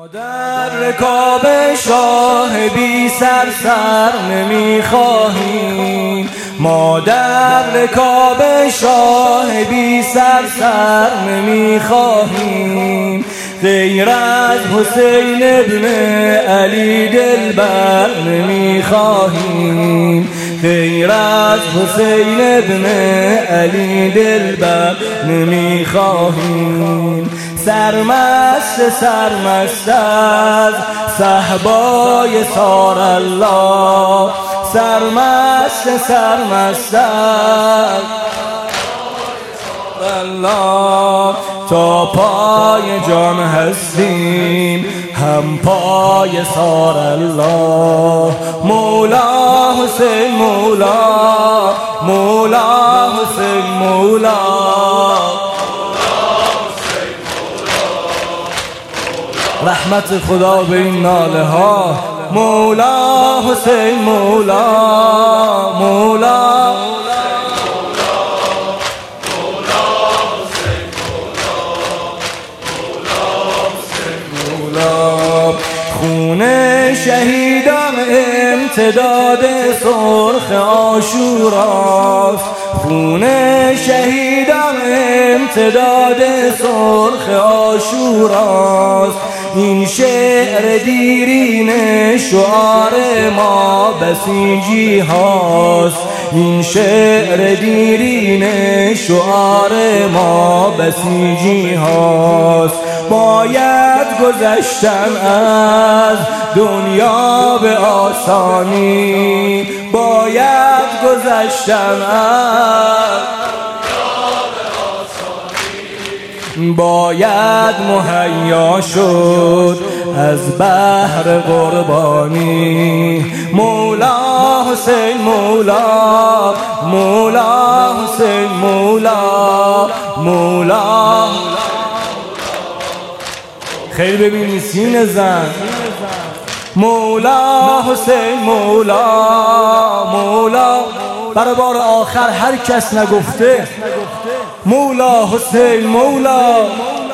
در رکاب شاه بی سر نمیخواهیم، ما در رکاب شاه بی سر نمیخواهیم، غیر از حسین ابن علی دلبر نمیخواهیم، غیر از حسین ابن علی دلبر نمیخواهیم. سرمست از صحبای سار الله، سرمست از الله، تا پای جان هستیم هم پای سار الله. مولا حسین مولا، مولا حسین مولا، رحمت خدا به این ناله ها. مولا حسین مولا، مولا خون شهیدان امتداد سرخ عاشوراست، خون شهیدان امتداد سرخ عاشوراست. این شعر دیرین شعار ما بسیجی هاست، این شعر دیرین شعار ما بسیجی هاست. باید گذشتن از دنیا به آسانی، باید گذشتن از باید مهیا شد از بحر قربانی. مولا حسین مولا، مولا حسین مولا، مولا. خیلی ببینید سینه زن. مولا حسین مولا، مولا. برای بار آخر هر کس نگفته مولا حسین مولا.